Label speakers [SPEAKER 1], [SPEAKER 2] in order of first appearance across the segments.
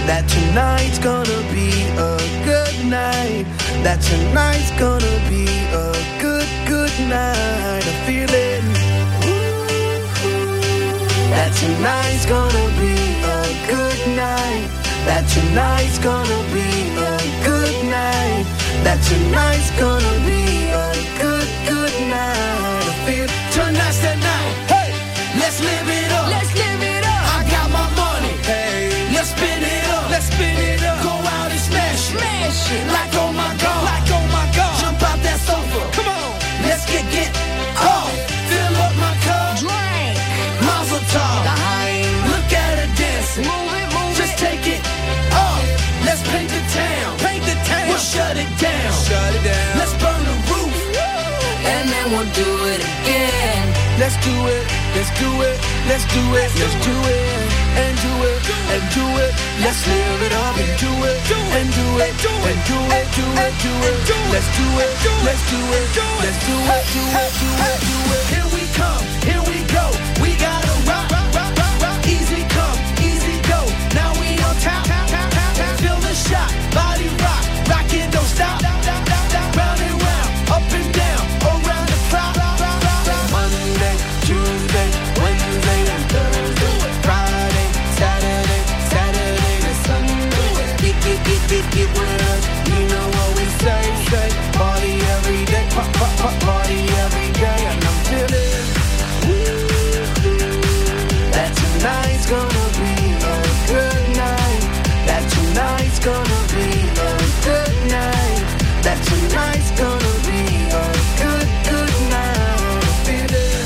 [SPEAKER 1] that tonight's gonna be a good night, that tonight's gonna be a good, good night. I feel it, that tonight's gonna be a good night, that tonight's gonna be a good night, that tonight's gonna be a good, good night. I feel tonight's the night. Hey, let's live it up. Let's live it up. I got my money. Hey, let's spin it up. Let's spin it up. Go out and smash it. Smash it. Like oh my God. Like oh my God. Jump out that sofa. Come on. Let's get off. Fill up my cup. Drink. Mazel tov. Look at her dancing. Move it, move just it. Take it off. Let's paint the town. Paint the town. We'll shut it down. Shut it down. Let's burn the roof. And then we'll do it again. Let's do it. Let's do it. Let's do it. Let's do it. And do it. And do it. Let's live it up and do it. And do it. And do it. Do it. Do it. Let's do it. Let's do it. Let's do it. Do it. Do it. Do it. Here we come. Here we go. We gotta rock. Rock. Rock. Rock. Easy come. Easy go. Now we on top. Feel the shot. Body rock. Rockin', don't stop. Round and round. Up and down. Around the clock. Monday, Tuesday, Wednesday, and Thursday. Friday, Saturday, Saturday to Sunday. Get with us. You know what we say. Party every day. Party every day. And I'm feeling that tonight's gonna be a good night. That tonight's gonna be a good night. That tonight's gonna be a good, good night. I feel it.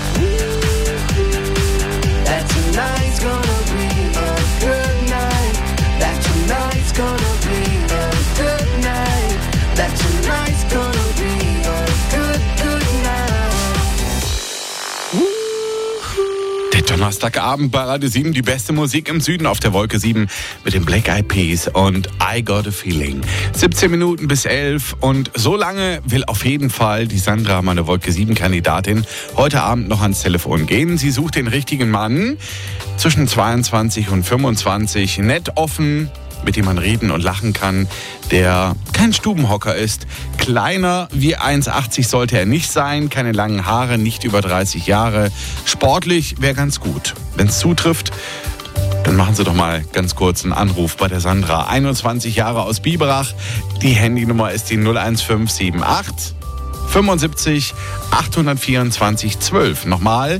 [SPEAKER 1] That tonight's gonna be a good night. That tonight's gonna be a good night. That tonight's gonna be a good, good night.
[SPEAKER 2] Der Donnerstagabend bei Radio 7, die beste Musik im Süden auf der Wolke 7 mit den Black Eyed Peas und I Got a Feeling. 17 Minuten bis 11 und so lange will auf jeden Fall die Sandra, meine Wolke 7 Kandidatin, heute Abend noch ans Telefon gehen. Sie sucht den richtigen Mann zwischen 22 und 25, nett, offen, mit dem man reden und lachen kann, der kein Stubenhocker ist. Kleiner wie 1,80 sollte er nicht sein, keine langen Haare, nicht über 30 Jahre. Sportlich wäre ganz gut. Wenn es zutrifft, dann machen Sie doch mal ganz kurz einen Anruf bei der Sandra. 21 Jahre aus Biberach. Die Handynummer ist die 01578 75 824 12. Nochmal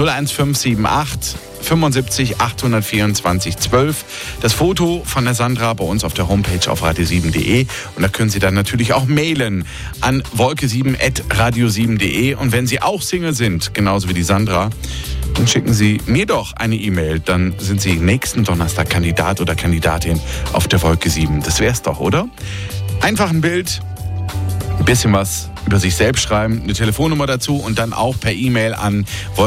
[SPEAKER 2] 01578 75 824 12. Das Foto von der Sandra bei uns auf der Homepage auf radio7.de und da können Sie dann natürlich auch mailen an wolke7@radio7.de und wenn Sie auch Single sind, genauso wie die Sandra, dann schicken Sie mir doch eine E-Mail, dann sind Sie nächsten Donnerstag Kandidat oder Kandidatin auf der Wolke 7. Das wär's doch, oder? Einfach ein Bild, ein bisschen was über sich selbst schreiben, eine Telefonnummer dazu und dann auch per E-Mail an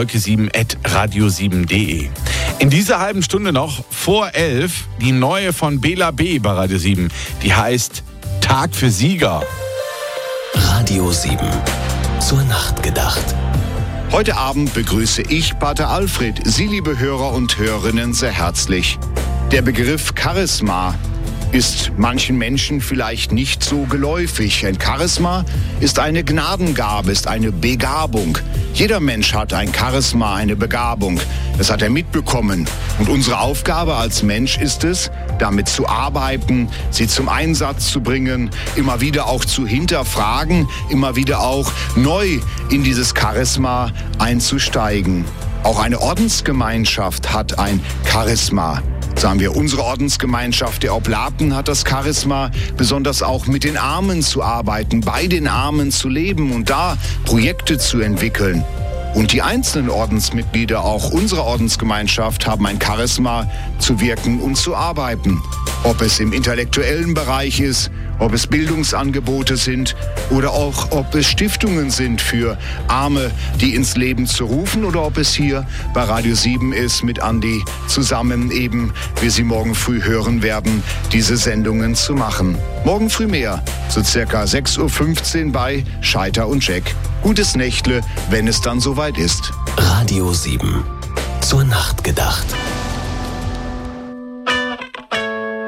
[SPEAKER 2] wolke7@radio7.de. In dieser halben Stunde noch vor 11 die neue von Bela B. bei Radio 7. Die heißt Tag für Sieger.
[SPEAKER 3] Radio 7. Zur Nacht gedacht.
[SPEAKER 4] Heute Abend begrüße ich Pater Alfred, Sie, liebe Hörer und Hörerinnen, sehr herzlich. Der Begriff Charisma ist manchen Menschen vielleicht nicht so geläufig. Ein Charisma ist eine Gnadengabe, ist eine Begabung. Jeder Mensch hat ein Charisma, eine Begabung. Das hat er mitbekommen. Und unsere Aufgabe als Mensch ist es, damit zu arbeiten, sie zum Einsatz zu bringen, immer wieder auch zu hinterfragen, immer wieder auch neu in dieses Charisma einzusteigen. Auch eine Ordensgemeinschaft hat ein Charisma. Sagen wir, unsere Ordensgemeinschaft der Oblaten hat das Charisma, besonders auch mit den Armen zu arbeiten, bei den Armen zu leben und da Projekte zu entwickeln. Und die einzelnen Ordensmitglieder auch unserer Ordensgemeinschaft haben ein Charisma, zu wirken und zu arbeiten. Ob es im intellektuellen Bereich ist, ob es Bildungsangebote sind oder auch ob es Stiftungen sind für Arme, die ins Leben zu rufen oder ob es hier bei Radio 7 ist, mit Andi zusammen eben, wie Sie morgen früh hören werden, diese Sendungen zu machen. Morgen früh mehr, so circa 6:15 Uhr bei Scheiter und Jack. Gutes Nächtle, wenn es dann soweit ist.
[SPEAKER 3] Radio 7. Zur Nacht gedacht.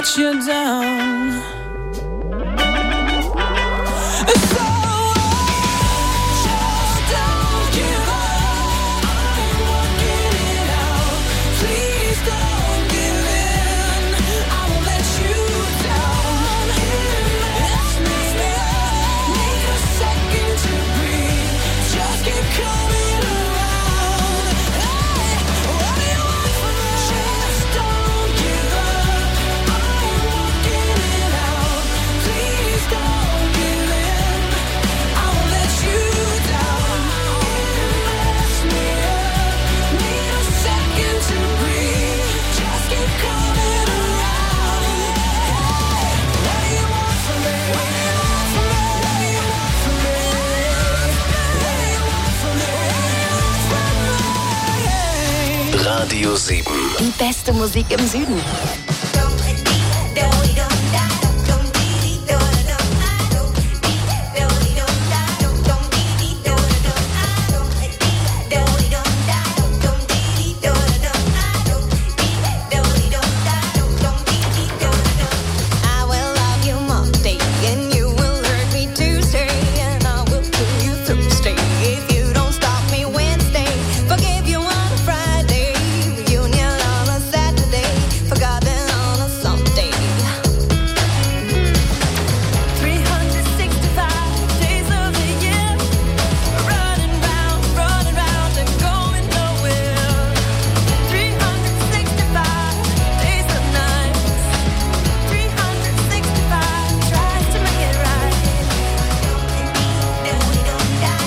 [SPEAKER 1] let you down.
[SPEAKER 3] Radio 7.
[SPEAKER 5] Die beste Musik im Süden.